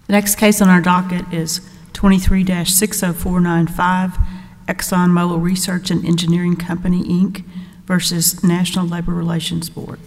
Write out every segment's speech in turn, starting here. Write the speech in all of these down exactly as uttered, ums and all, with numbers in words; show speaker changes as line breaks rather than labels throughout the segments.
The next case on our docket is twenty-three dash six oh four nine five, ExxonMobil Research and Engineering Company, Incorporated versus National Labor Relations Board.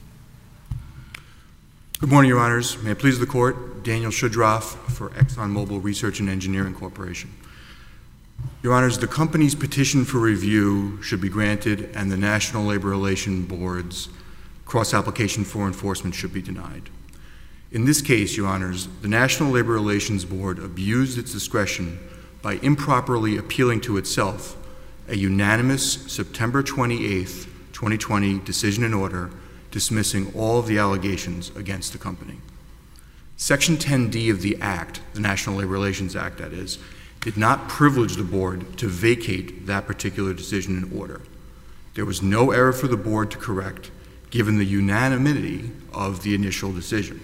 Good morning, Your Honors. May it please the Court, Daniel Shudroff for ExxonMobil Research and Engineering Corporation. Your Honors, the company's petition for review should be granted and the National Labor Relations Board's cross-application for enforcement should be denied. In this case, Your Honors, the National Labor Relations Board abused its discretion by improperly appealing to itself a unanimous September twenty-eighth, twenty twenty decision and order dismissing all of the allegations against the company. Section ten D of the Act, the National Labor Relations Act that is, did not privilege the board to vacate that particular decision and order. There was no error for the board to correct given the unanimity of the initial decision.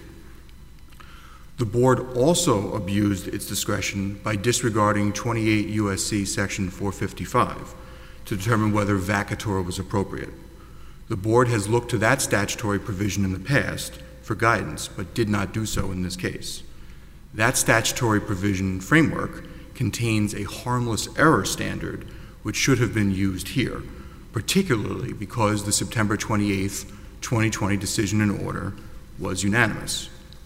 The board also abused its discretion by disregarding twenty-eight U S C section four fifty-five to determine whether vacatur was appropriate. The board has looked to that statutory provision in the past for guidance, but did not do so in this case. That statutory provision framework contains a harmless error standard which should have been used here, particularly because the September twenty-eighth, twenty twenty decision and order was unanimous.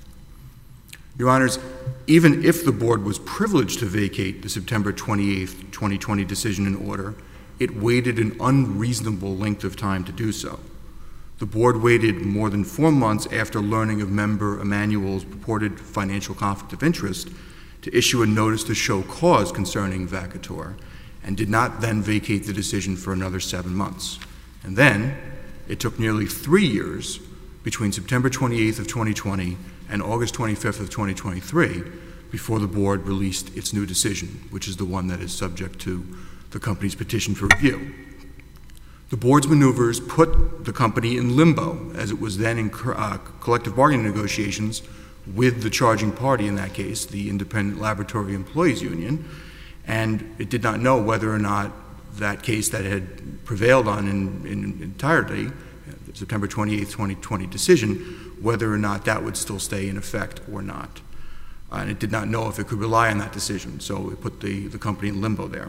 Your Honors, even if the board was privileged to vacate the September twenty-eighth, twenty twenty decision and order, it waited an unreasonable length of time to do so. The board waited more than four months after learning of member Emanuel's purported financial conflict of interest to issue a notice to show cause concerning vacatur, and did not then vacate the decision for another seven months. And then it took nearly three years between September twenty-eighth of twenty twenty and August twenty-fifth of twenty twenty-three before the board released its new decision, which is the one that is subject to the company's petition for review. The board's maneuvers put the company in limbo, as it was then in uh, collective bargaining negotiations with the charging party in that case, the Independent Laboratory Employees Union, and it did not know whether or not that case that had prevailed on in, in entirety, the September twenty-eighth, twenty twenty decision, whether or not that would still stay in effect or not. Uh, and it did not know if it could rely on that decision, so it put the, the company in limbo there.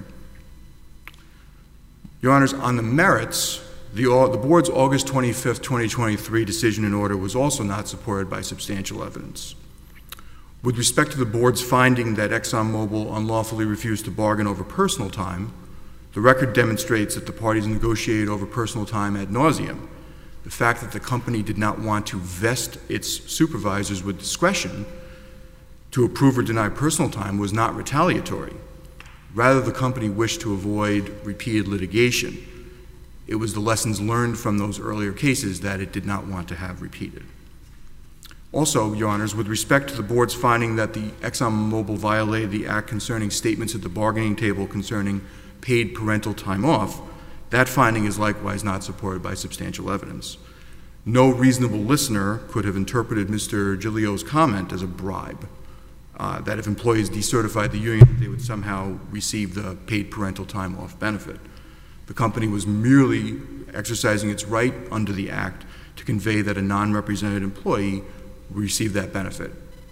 Your Honors, on the merits, the, the board's August twenty-fifth, twenty twenty-three decision and order was also not supported by substantial evidence. With respect to the board's finding that ExxonMobil unlawfully refused to bargain over personal time, the record demonstrates that the parties negotiated over personal time ad nauseum. The fact that the company did not want to vest its supervisors with discretion to approve or deny personal time was not retaliatory. Rather, the company wished to avoid repeated litigation. It was the lessons learned from those earlier cases that it did not want to have repeated. Also, Your Honors, with respect to the board's finding that the ExxonMobil violated the act concerning statements at the bargaining table concerning paid parental time off, that finding is likewise not supported by substantial evidence. No reasonable listener could have interpreted Mister Giglio's comment as a bribe, uh, that if employees decertified the union, they would somehow receive the paid parental time off benefit. The company was merely exercising its right under the act to convey that a non-represented employee would receive that benefit.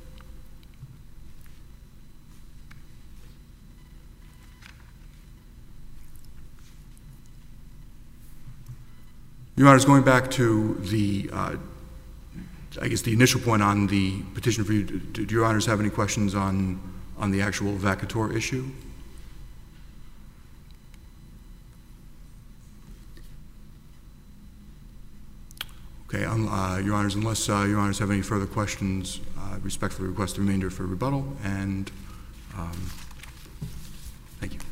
Your Honors, going back to the, uh, I guess the initial point on the petition for you, do, do Your Honors have any questions on, on the actual vacatur issue? Okay, um, uh, Your Honors, unless uh, Your Honors have any further questions, I uh, respectfully request the remainder for rebuttal, and um, thank you.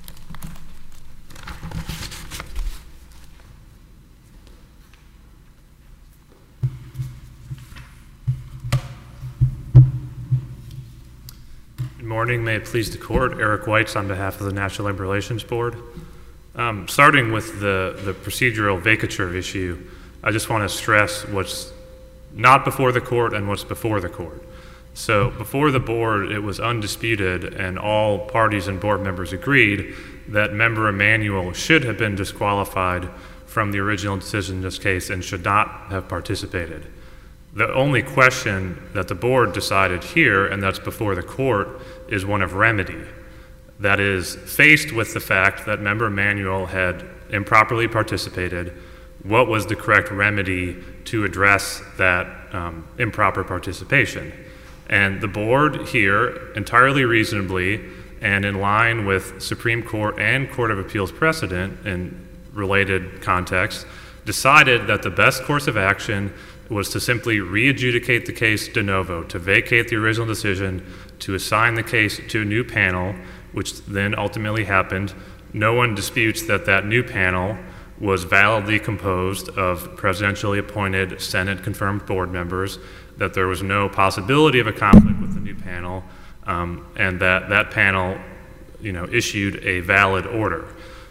Good morning. May it please the Court. Eric Weitz on behalf of the National Labor Relations Board. Um, starting with the, the procedural vacatur issue, I just want to stress what's not before the Court and what's before the Court. So before the Board, it was undisputed, and all parties and board members agreed that member Emanuel should have been disqualified from the original decision in this case and should not have participated. The only question that the board decided here, and that's before the court, is one of remedy. That is, faced with the fact that member Manuel had improperly participated, what was the correct remedy to address that um, improper participation? And the board here, entirely reasonably and in line with Supreme Court and Court of Appeals precedent in related contexts, decided that the best course of action was to simply re-adjudicate the case de novo, to vacate the original decision, to assign the case to a new panel, which then ultimately happened. No one disputes that that new panel was validly composed of presidentially appointed Senate-confirmed board members, that there was no possibility of a conflict with the new panel, um, and that that panel, you know, issued a valid order.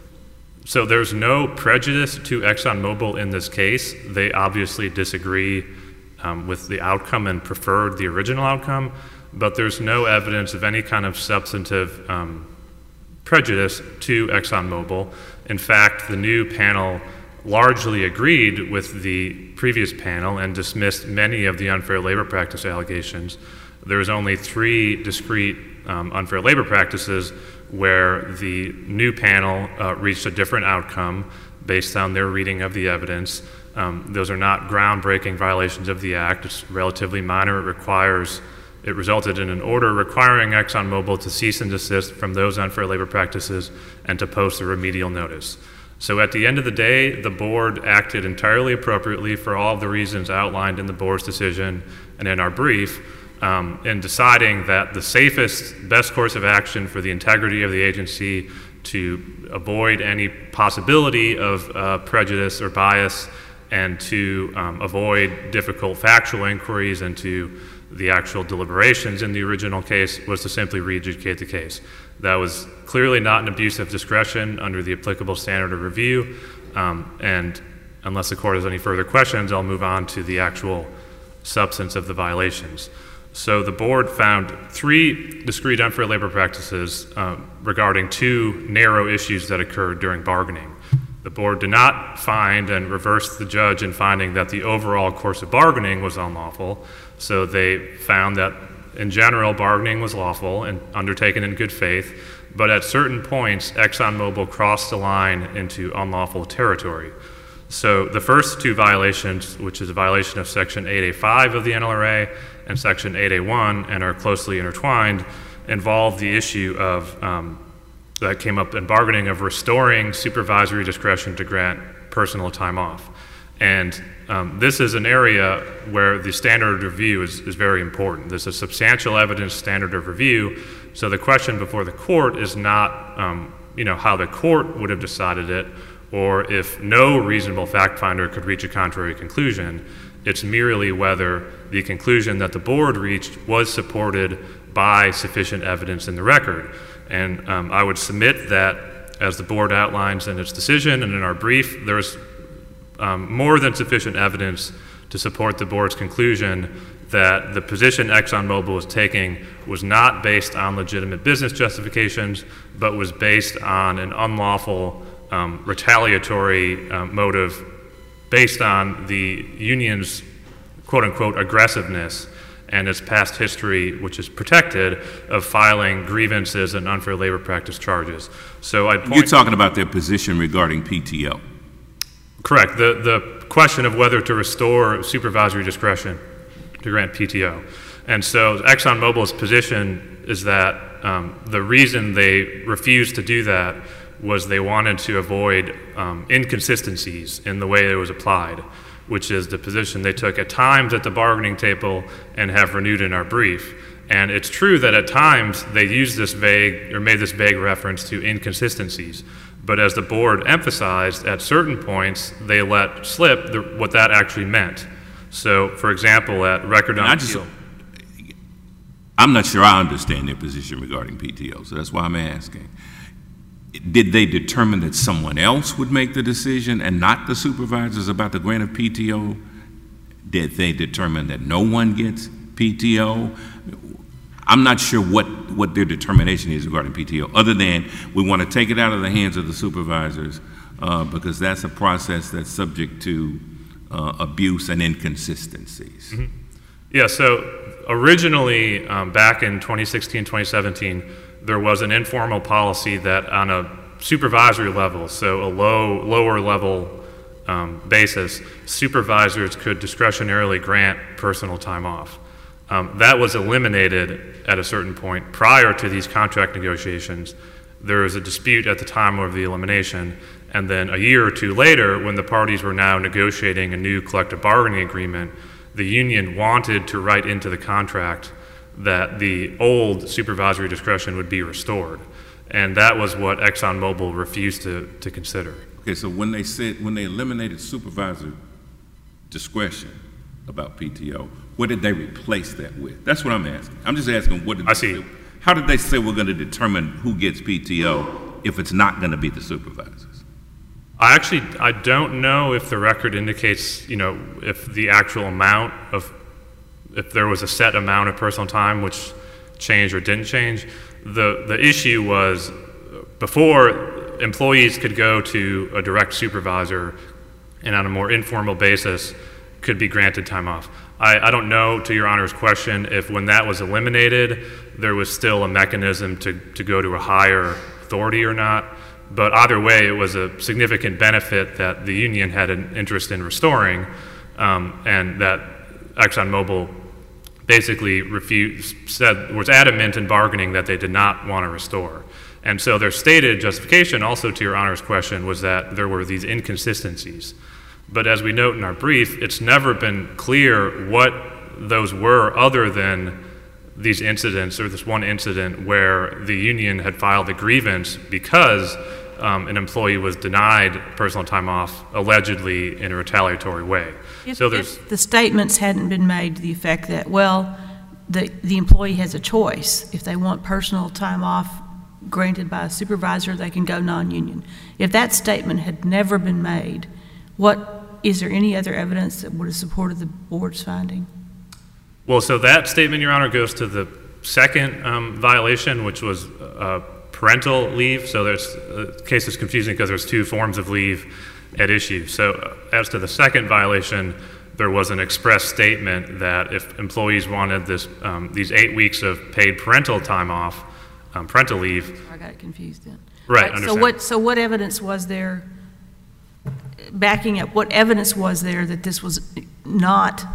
So there's no prejudice to ExxonMobil in this case. They obviously disagree um, with the outcome and preferred the original outcome, but there's no evidence of any kind of substantive um, prejudice to ExxonMobil. In fact, the new panel largely agreed with the previous panel and dismissed many of the unfair labor practice allegations. There was only three discrete um, unfair labor practices where the new panel uh, reached a different outcome based on their reading of the evidence. Um, those are not groundbreaking violations of the act. It's relatively minor. It requires, it resulted in an order requiring ExxonMobil to cease and desist from those unfair labor practices and to post a remedial notice. So at the end of the day, the board acted entirely appropriately for all of the reasons outlined in the board's decision and in our brief, Um, in deciding that the safest, best course of action for the integrity of the agency to avoid any possibility of uh, prejudice or bias and to um, avoid difficult factual inquiries into the actual deliberations in the original case was to simply re-adjudicate the case. That was clearly not an abuse of discretion under the applicable standard of review, um, and unless the court has any further questions, I'll move on to the actual substance of the violations. So the board found three discrete unfair labor practices um, regarding two narrow issues that occurred during bargaining. The board did not find and reversed the judge in finding that the overall course of bargaining was unlawful. So they found that in general bargaining was lawful and undertaken in good faith, but at certain points ExxonMobil crossed the line into unlawful territory. So the first two violations, which is a violation of Section eight A five of the N L R A and Section eight A one, and are closely intertwined, involve the issue of, um, that came up in bargaining, of restoring supervisory discretion to grant personal time off. And um, this is an area where the standard of review is, is very important. This is a substantial evidence standard of review, so the question before the court is not um, you know, how the court would have decided it, or if no reasonable fact finder could reach a contrary conclusion. It's merely whether the conclusion that the board reached was supported by sufficient evidence in the record. And um, I would submit that, as the board outlines in its decision and in our brief, there's um, more than sufficient evidence to support the board's conclusion that the position ExxonMobil was taking was not based on legitimate business justifications, but was based on an unlawful um, retaliatory um, motive based on the union's quote-unquote aggressiveness and its past history, which is protected, of filing grievances and unfair labor practice charges. So I'd point—
You're talking about their position regarding P T O.
Correct. The, the question of whether to restore supervisory discretion to grant P T O. And so ExxonMobil's position is that um, the reason they refused to do that was they wanted to avoid um, inconsistencies in the way it was applied, which is the position they took at times at the bargaining table and have renewed in our brief. And it's true that at times they used this vague, or made this vague reference to inconsistencies. But as the board emphasized, at certain points they let slip the, what that actually meant. So, for example, at record on appeal—
I'm not sure I understand their position regarding P T O, so that's why I'm asking. Did they determine that someone else would make the decision and not the supervisors about the grant of P T O? Did they determine that no one gets P T O? I'm not sure what, what their determination is regarding P T O, other than we want to take it out of the hands of the supervisors uh, because that's a process that's subject to uh, abuse and inconsistencies.
Mm-hmm. Yeah, so originally, um, back in twenty sixteen, twenty seventeen, there was an informal policy that on a supervisory level, so a low, lower level um, basis, supervisors could discretionarily grant personal time off. Um, that was eliminated at a certain point prior to these contract negotiations. There was a dispute at the time of the elimination, and then a year or two later, when the parties were now negotiating a new collective bargaining agreement, the union wanted to write into the contract that the old supervisory discretion would be restored. And that was what ExxonMobil refused to, to consider.
Okay, so when they said, when they eliminated supervisor discretion about P T O, what did they replace that with? That's what I'm asking. I'm just asking, what did
I
they
see.
say? How did they say we're going to determine who gets P T O if it's not going to be the supervisors?
I actually, I don't know if the record indicates, you know, if the actual amount of, if there was a set amount of personal time which changed or didn't change. The, the issue was before employees could go to a direct supervisor and on a more informal basis could be granted time off. I, I don't know, to your Honor's question, if when that was eliminated, there was still a mechanism to, to go to a higher authority or not. But either way, it was a significant benefit that the union had an interest in restoring, um, and that ExxonMobil basically refused, said, was adamant in bargaining that they did not want to restore. And so their stated justification, also to your Honor's question, was that there were these inconsistencies. But as we note in our brief, it's never been clear what those were other than these incidents, or this one incident where the union had filed a grievance because um, an employee was denied personal time off, allegedly in a retaliatory way.
If,
so there's
if the statements hadn't been made to the effect that, well, the, the employee has a choice. If they want personal time off granted by a supervisor, they can go non-union. If that statement had never been made, what is there any other evidence that would have supported the board's finding?
Well, so that statement, Your Honor, goes to the second um, violation, which was uh, parental leave. So there's, uh, the case is confusing because there's two forms of leave at issue. So uh, as to the second violation, there was an express statement that if employees wanted this, um, these eight weeks of paid parental time off, um, parental leave.
I got it confused then.
Right,
right so
understand.
what, so what evidence was there, backing up, what evidence was there that this was not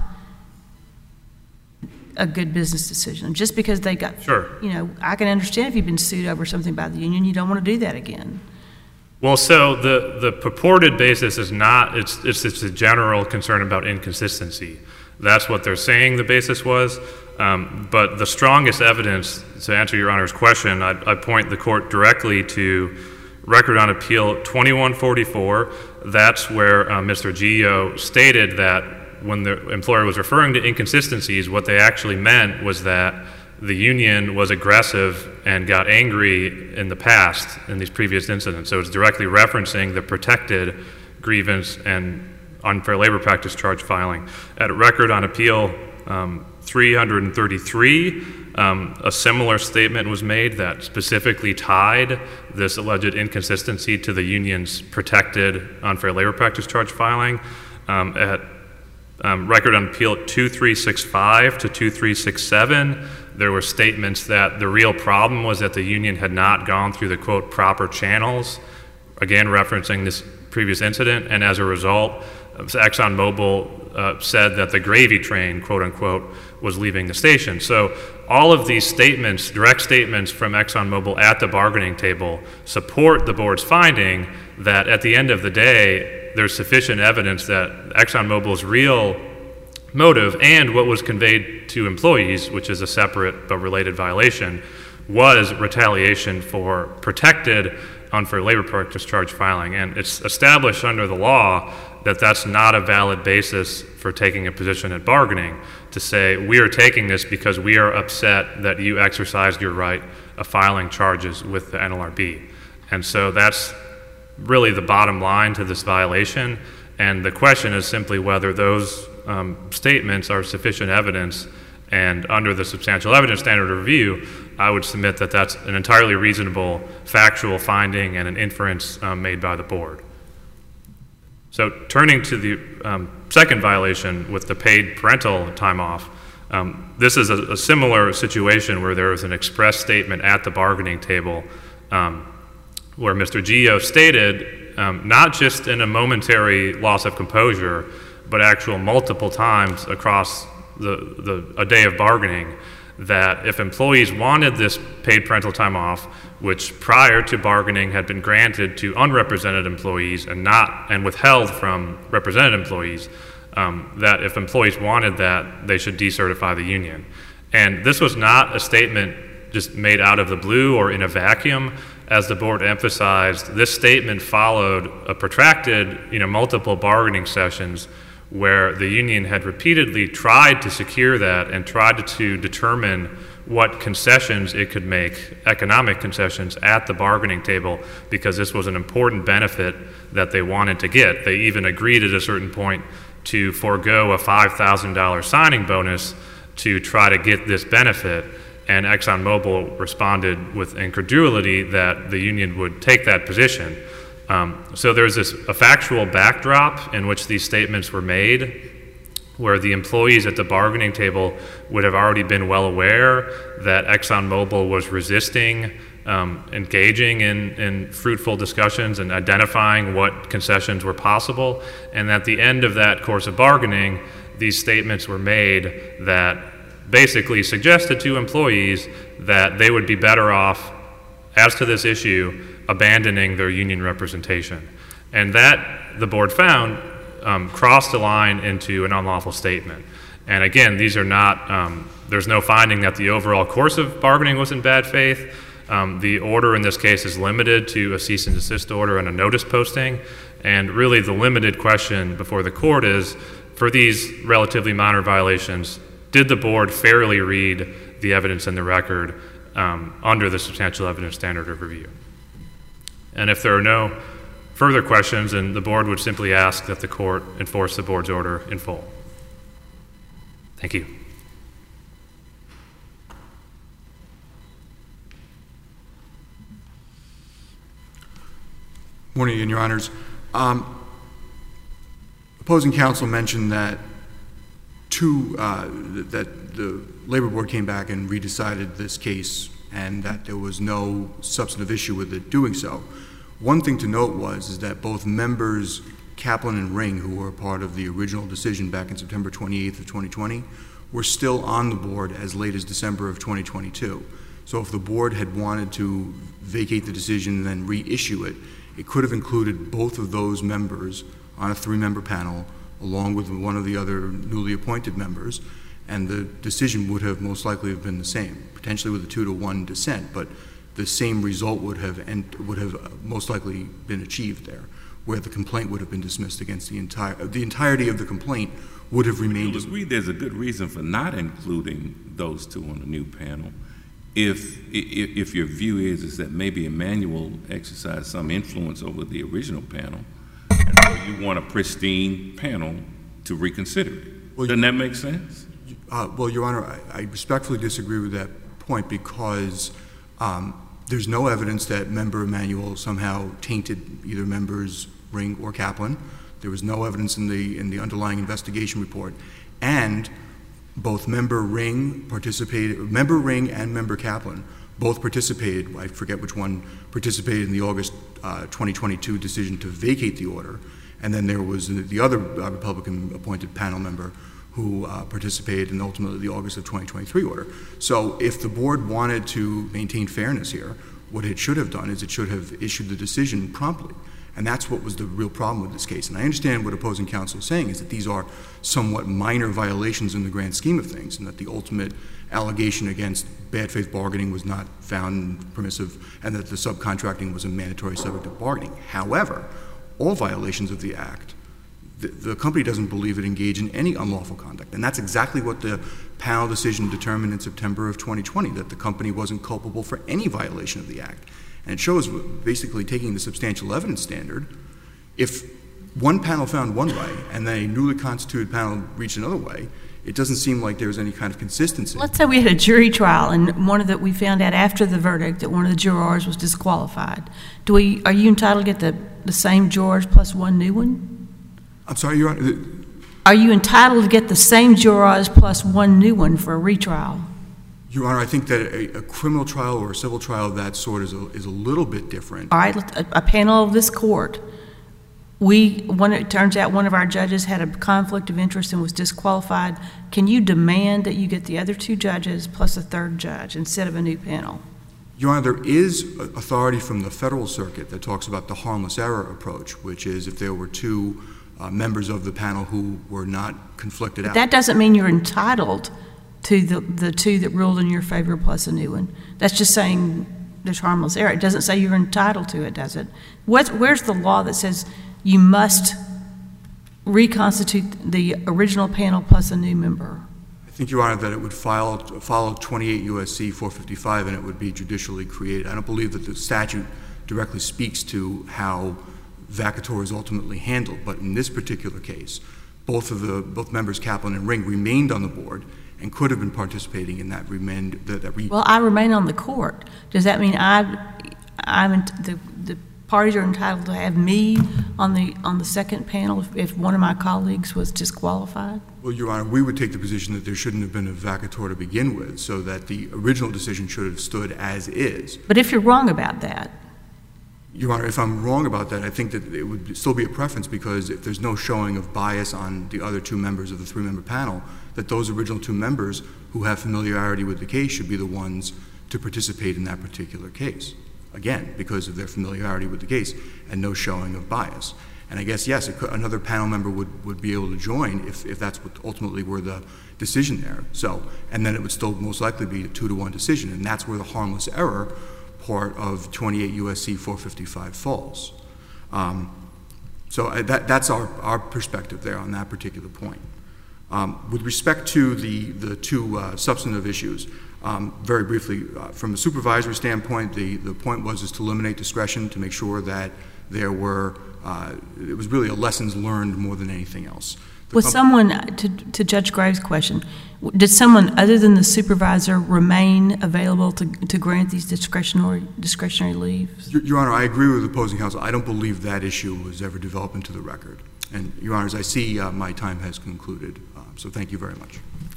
a good business decision? Just because they got,
sure.
you know, I can understand if you've been sued over something by the union, you don't want to do that again.
Well, so the, the purported basis is not, it's, it's, it's a general concern about inconsistency. That's what they're saying the basis was. Um, but the strongest evidence, to answer Your Honor's question, I, I point the court directly to Record on Appeal twenty-one forty-four. That's where uh, Mister Gio stated that when the employer was referring to inconsistencies, what they actually meant was that the union was aggressive and got angry in the past in these previous incidents. So it's directly referencing the protected grievance and unfair labor practice charge filing. At Record on Appeal um, three thirty-three, um, a similar statement was made that specifically tied this alleged inconsistency to the union's protected unfair labor practice charge filing. Um, at Um, Record on Appeal two three six five to two three six seven, there were statements that the real problem was that the union had not gone through the, quote, proper channels, again referencing this previous incident, and as a result, ExxonMobil uh, said that the gravy train, quote unquote, was leaving the station. So all of these statements, direct statements from ExxonMobil at the bargaining table, support the board's finding that at the end of the day, there's sufficient evidence that ExxonMobil's real motive and what was conveyed to employees, which is a separate but related violation, was retaliation for protected unfair labor practice charge filing. And it's established under the law that that's not a valid basis for taking a position at bargaining, to say we are taking this because we are upset that you exercised your right of filing charges with the N L R B. And so that's really the bottom line to this violation, and the question is simply whether those um, statements are sufficient evidence, and under the substantial evidence standard of review, I would submit that that's an entirely reasonable factual finding and an inference um, made by the board. So turning to the um, second second violation with the paid parental time off, um, this is a, a similar situation where there was an express statement at the bargaining table um, where Mister Gio stated, um, not just in a momentary loss of composure, but actual multiple times across the, the a day of bargaining, that if employees wanted this paid parental time off, which prior to bargaining had been granted to unrepresented employees and not and withheld from represented employees, um, that if employees wanted that, they should decertify the union. And this was not a statement just made out of the blue or in a vacuum. As the board emphasized, this statement followed a protracted, you know, multiple bargaining sessions where the union had repeatedly tried to secure that and tried to determine what concessions it could make, economic concessions, at the bargaining table, because this was an important benefit that they wanted to get. They even agreed at a certain point to forego a five thousand dollars signing bonus to try to get this benefit, and ExxonMobil responded with incredulity that the union would take that position. Um, so there's this a factual backdrop in which these statements were made, where the employees at the bargaining table would have already been well aware that ExxonMobil was resisting um, engaging in, in fruitful discussions and identifying what concessions were possible, and at the end of that course of bargaining, these statements were made that basically suggested to employees that they would be better off, as to this issue, abandoning their union representation. And that, the board found, um, crossed the line into an unlawful statement. And again, these are not, um, there's no finding that the overall course of bargaining was in bad faith. Um, the order in this case is limited to a cease and desist order and a notice posting. And really the limited question before the court is, for these relatively minor violations, did the board fairly read the evidence in the record um, under the substantial evidence standard of review? And if there are no further questions, then the board would simply ask that the court enforce the board's order in full. Thank you.
Morning again, Your Honors. Um, opposing counsel mentioned that two, uh, that the Labor Board came back and redecided this case and that there was no substantive issue with it doing so. One thing to note was is that both members Kaplan and Ring, who were part of the original decision back in September twenty-eighth of twenty twenty, were still on the board as late as December of twenty twenty-two. So if the board had wanted to vacate the decision and then reissue it, it could have included both of those members on a three-member panel along with one of the other newly appointed members, and the decision would have most likely have been the same, potentially with a two to one dissent, but the same result would have and would have most likely been achieved there, where the complaint would have been dismissed against the entire the entirety of the complaint would have remained.
I agree. There's a good reason for not including those two on the new panel. If if, if your view is is that maybe Emmanuel exercised some influence over the original panel, and so you want a pristine panel to reconsider it. Well, doesn't that make sense?
Uh, well, Your Honor, I, I respectfully disagree with that point because um, there's no evidence that member Emmanuel somehow tainted either members Ring or Kaplan. There was no evidence in the in the underlying investigation report, and both member Ring participated, member Ring and member Kaplan both participated. I forget which one participated in the August uh, twenty twenty-two decision to vacate the order, and then there was the other uh, Republican-appointed panel member who uh, participated in ultimately the August of twenty twenty-three order. So if the board wanted to maintain fairness here, what it should have done is it should have issued the decision promptly. And that's what was the real problem with this case. And I understand what opposing counsel is saying is that these are somewhat minor violations in the grand scheme of things, and that the ultimate allegation against bad faith bargaining was not found permissive, and that the subcontracting was a mandatory subject of bargaining. However, all violations of the Act, the, the company doesn't believe it engaged in any unlawful conduct. And that's exactly what the panel decision determined in September of twenty twenty, that the company wasn't culpable for any violation of the Act. And it shows, basically taking the substantial evidence standard, if one panel found one way and then a newly constituted panel reached another way, it doesn't seem like there was any kind of consistency.
Let's say we had a jury trial and one of the, we found out after the verdict that one of the jurors was disqualified. Do we, are you entitled to get the, the same jurors plus one new one?
I'm sorry, Your Honor.
are you entitled to get the same jurors plus one new one for a retrial?
Your Honor, I think that a, a criminal trial or a civil trial of that sort is a, is a little bit different.
All right, a, a panel of this court, we, when it turns out one of our judges had a conflict of interest and was disqualified, can you demand that you get the other two judges plus a third judge instead of a new panel?
Your Honor, there is authority from the Federal Circuit that talks about the harmless error approach, which is if there were two uh, members of the panel who were not conflicted
But
out.
that doesn't mean you're entitled to the, the two that ruled in your favor plus a new one. That's just saying there's harmless error. It doesn't say you're entitled to it, does it? What's, where's the law that says you must reconstitute the original panel plus a new member?
I think, Your Honor, that it would file, follow twenty-eight U S C four fifty-five and it would be judicially created. I don't believe that the statute directly speaks to how vacatur is ultimately handled, but in this particular case, both of the both members, Kaplan and Ring, remained on the board and could have been participating in that remand. That, that re
Well, I remain on the court. Does that mean I, I'm in, the the parties are entitled to have me on the on the second panel if, if one of my colleagues was disqualified?
Well, Your Honor, we would take the position that there shouldn't have been a vacatur to begin with, so that the original decision should have stood as is.
But if you're wrong about that,
Your Honor, if I'm wrong about that, I think that it would still be a preference, because if there's no showing of bias on the other two members of the three-member panel, that those original two members who have familiarity with the case should be the ones to participate in that particular case. Again, because of their familiarity with the case and no showing of bias. And I guess, yes, it could, another panel member would, would be able to join if, if that's what ultimately were the decision there. So, and then it would still most likely be a two to one decision, and that's where the harmless error part of twenty-eight U S C four fifty-five falls. Um, so uh, that, that's our, our perspective there on that particular point. Um, with respect to the, the two uh, substantive issues, um, very briefly, uh, from a supervisory standpoint, the, the point was is to eliminate discretion to make sure that there were, uh, it was really a lessons learned more than anything else. The
was someone, to, to Judge Graves' question, did someone other than the supervisor remain available to, to grant these discretionary, discretionary leaves?
Your, Your Honor, I agree with the opposing counsel. I don't believe that issue was ever developed into the record. And, Your Honors, I see uh, my time has concluded, uh, so thank you very much.